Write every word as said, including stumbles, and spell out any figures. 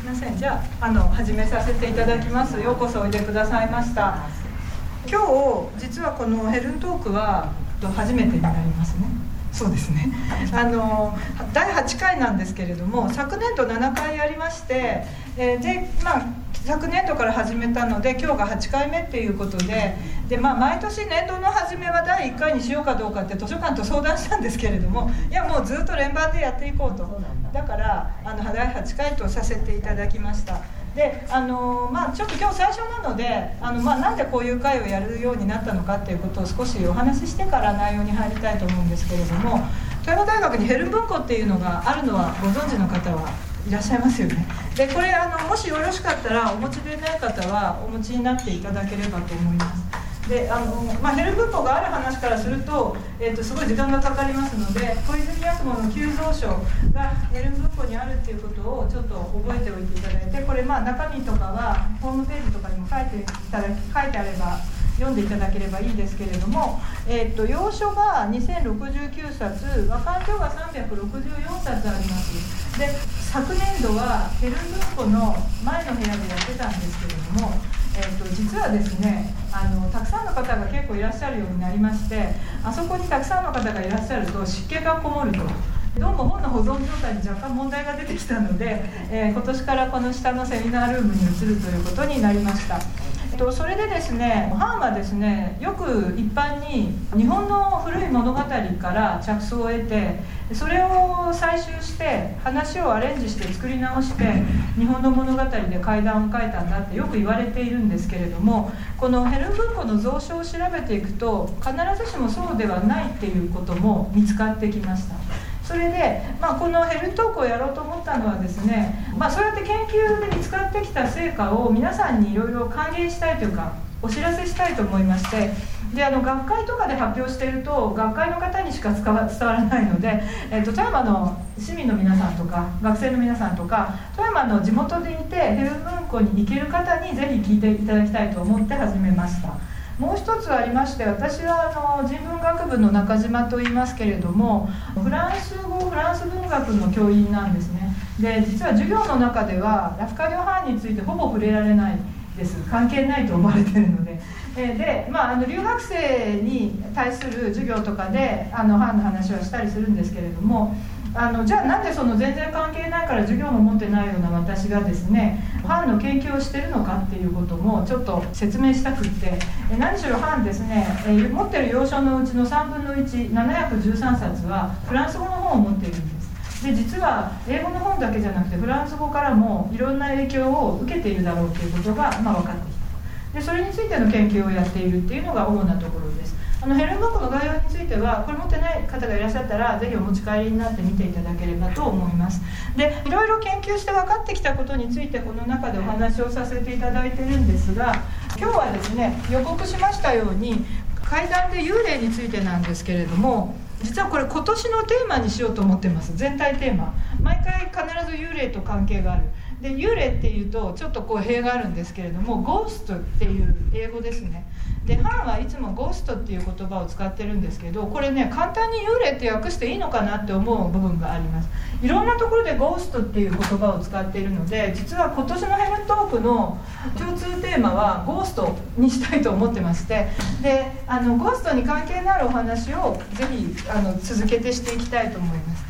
みません、じゃあ、あの始めさせていただきます。ようこそおいでくださいました。今日実はこのヘルントークは初めてになりますね。そうですね、あのだいはちかいなんですけれども、昨年度ななかいやりまして、えー、でまあ昨年度から始めたので今日がはちかいめっていうことで、で、まあ、毎年年度の初めはだいいっかいにしようかどうかって図書館と相談したんですけれども、いやもうずっと連番でやっていこうと、だからあのだいはちかいとさせていただきました。であのまあ、ちょっと今日最初なのであの、まあ、なんでこういう会をやるようになったのかっていうことを少しお話ししてから内容に入りたいと思うんですけれども、富山大学にヘルン文庫っていうのがあるのはご存知の方はいらっしゃいますよね。でこれあのもしよろしかったらお持ちでない方はお持ちになっていただければと思います。であの、まあ、ヘルン文庫がある話からすると、えー、とすごい時間がかかりますので、小泉八雲の急増書がヘルン文庫にあるっていうことをちょっと覚えておいていただいて、これまあ中身とかはホームページとかにも書いていただき書いてあれば読んでいただければいいですけれども、えー、と要書がにせんろくじゅうきゅうさつ、和漢書がさんびゃくろくじゅうよんさつあります。で昨年度はヘルン文庫の前の部屋でやってたんですけれども、えー、と実はですねあのたくさんの方が結構いらっしゃるようになりまして、あそこにたくさんの方がいらっしゃると湿気がこもると、どうも本の保存状態に若干問題が出てきたので、えー、今年からこの下のセミナールームに移るということになりました。それでですね、版はですね、よく一般に日本の古い物語から着想を得て、それを採集して話をアレンジして作り直して日本の物語で怪談を書いたんだってよく言われているんですけれども、このヘルン文庫の蔵書を調べていくと必ずしもそうではないっていうことも見つかってきました。それで、まあ、このヘルントークをやろうと思ったのはですね、まあ、そうやって研究で見つかってきた成果を皆さんにいろいろ還元したいというかお知らせしたいと思いまして、であの学会とかで発表していると学会の方にしか伝わらないので、えー、と富山の市民の皆さんとか学生の皆さんとか富山の地元でいてヘルン文庫に行ける方にぜひ聞いていただきたいと思って始めました。もう一つありまして、私はあの人文学部の中島と言いますけれども、フランス語フランス文学の教員なんですね。で実は授業の中ではラフカリョ・ハーンについてほぼ触れられないです。関係ないと思われているので、えで、まあ、あの留学生に対する授業とかであのハーンの話はしたりするんですけれども、あのじゃあなんでその全然関係ないから授業も持ってないような私がですねハーンの研究をしてるのかっていうこともちょっと説明したくって、え何しろハーンですね、えー、持ってる要書のうちのさんぶんのいち、ななひゃくじゅうさんさつはフランス語の本を持っているんです。で実は英語の本だけじゃなくてフランス語からもいろんな影響を受けているだろうということが、まあ、分かってきた。でそれについての研究をやっているっていうのが主なところです。あのヘルン文庫の概要についてはこれ持ってない方がいらっしゃったらぜひお持ち帰りになって見ていただければと思います。でいろいろ研究して分かってきたことについてこの中でお話をさせていただいているんですが、今日はですね予告しましたように怪談で幽霊についてなんですけれども、実はこれ今年のテーマにしようと思ってます。全体テーマ毎回必ず幽霊と関係がある。で幽霊っていうとちょっとこう塀があるんですけれども、ゴーストっていう英語ですね。でハンはいつもゴーストっていう言葉を使ってるんですけど、これね簡単に幽霊って訳していいのかなって思う部分があります。いろんなところでゴーストっていう言葉を使っているので、実は今年のヘルントークの共通テーマはゴーストにしたいと思ってまして、であのゴーストに関係のあるお話をぜひあの続けてしていきたいと思います。